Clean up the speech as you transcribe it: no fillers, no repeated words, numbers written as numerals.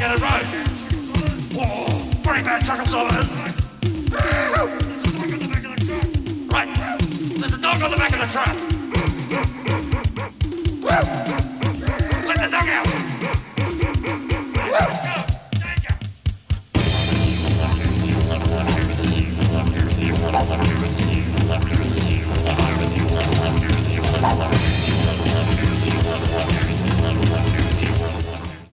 get it right. Oh, pretty bad chuckle-sawers. Right, there's a dog on the back of the truck.